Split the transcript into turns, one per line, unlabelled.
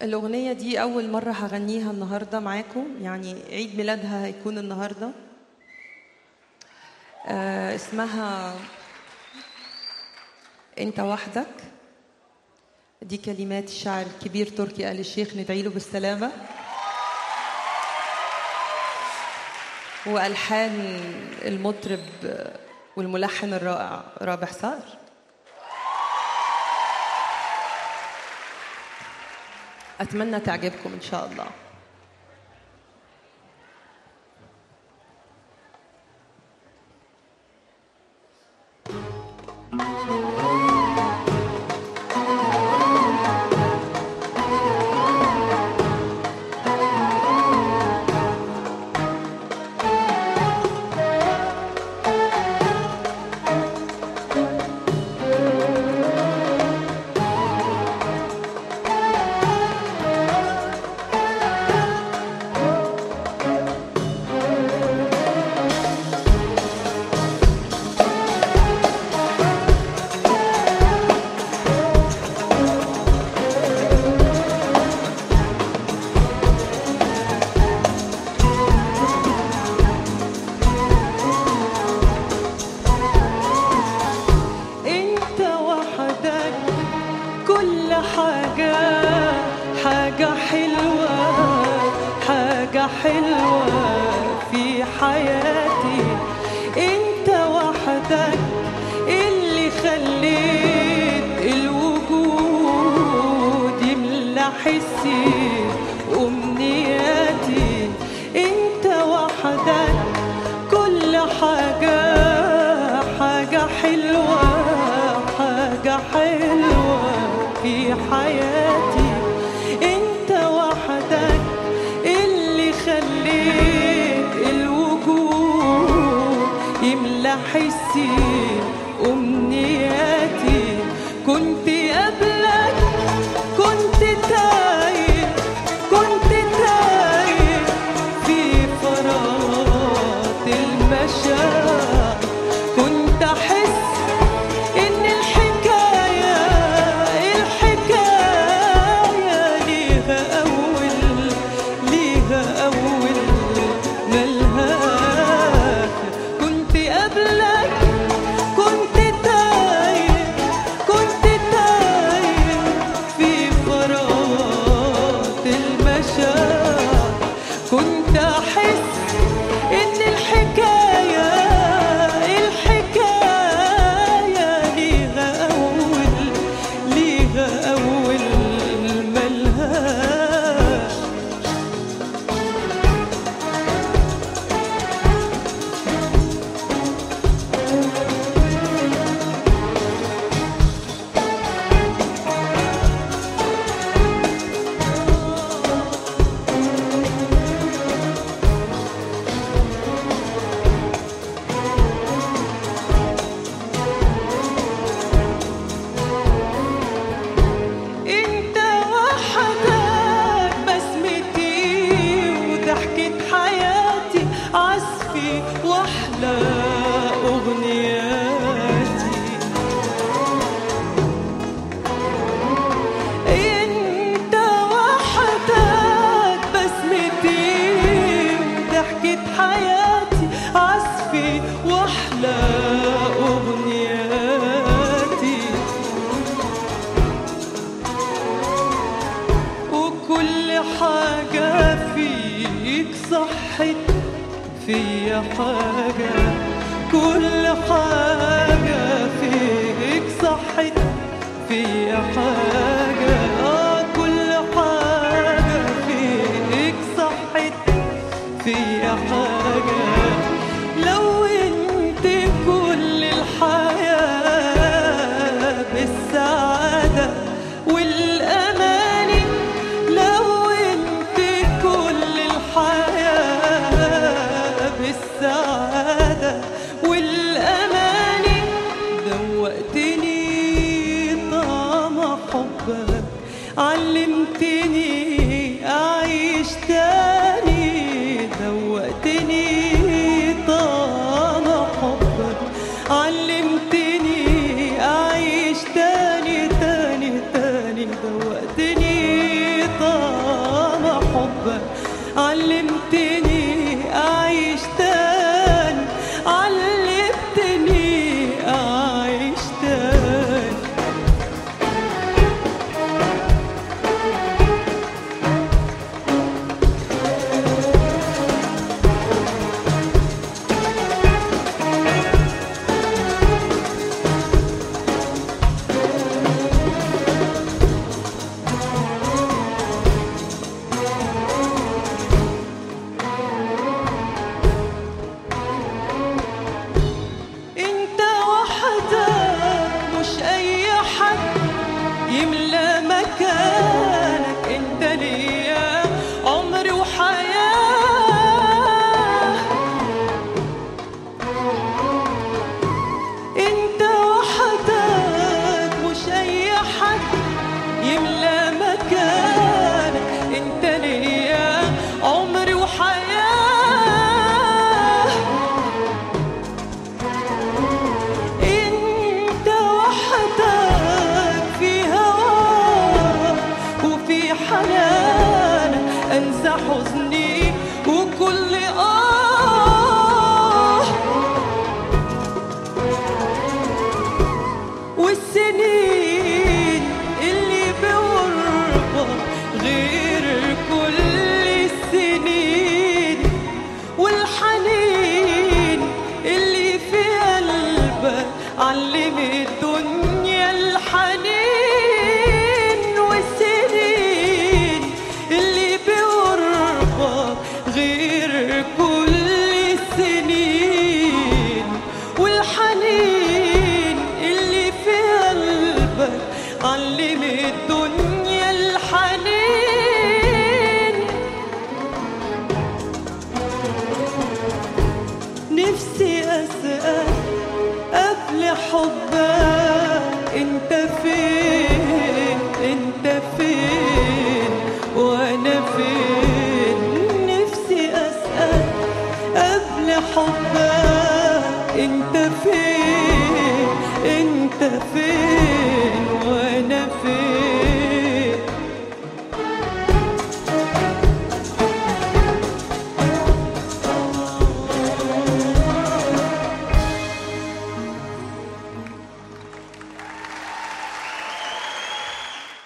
الأغنية دي أول مرة هغنيها النهاردة معاكم، يعني عيد ميلادها هيكون النهاردة. اسمها أنت وحدك. دي كلمات الشاعر الكبير تركي آل الشيخ، ندعي له بالسلامة، وألحان المطرب والملحن الرائع رابح صقر. أتمنى تعجبكم إن شاء الله. حاجة حلوة في حياتي، انت وحدك اللي خليت الوجود يملى حسي وامنياتي. انت وحدك كل حاجة حلوة في حياتي. انت وحدك اللي خليت الوجود يملى حسي وامنياتي. كنت قبلك كنت تايه في فراغات المشاعر. كنت احس ان الحكاية ليها اول ملهاك. كنت قبلك كنت تايه في فراغات المشاعر. كنت احس ان الحكاية ليها اول ملهاك. واحلى أغنياتي انت وحدك، بسمتي وضحكة حياتي، عزفي واحلى أغنياتي. وكل حاجة فيك صحت فيا حاجة، كل حاجة فيك صحت فيا حاجة. كل حاجة فيك صحت فيا حاجة. لو انت كل الحياة بالسعادة والأماني، لو انت كل الحياة بالسعادة والأماني، دوقتني طعم حبك، علمتني أعيش تاني. دوقتني طعم حبك، علمتني أعيش تاني. دوقتني طعم علمتني أعيش تاني، علمتني أعيش تاني. يملى مكانك انت ليا عمري وحياة، انت وحدك مش اي حد يملى مكانك انت ليا عمري وحياة، انت وحدك فيها حنانك أنسى حزني وكل والسنين اللي بغربة غير كل السنين، والحنين اللي في قلبك علم الدنيا الحنين، والسنين غير كل السنين، والحنين اللي في قلبك علم الدنيا الحنين. نفسي أسأل قبل حبك انت فين، انت فين وانا فين، قبل حبك انت فين، انت فين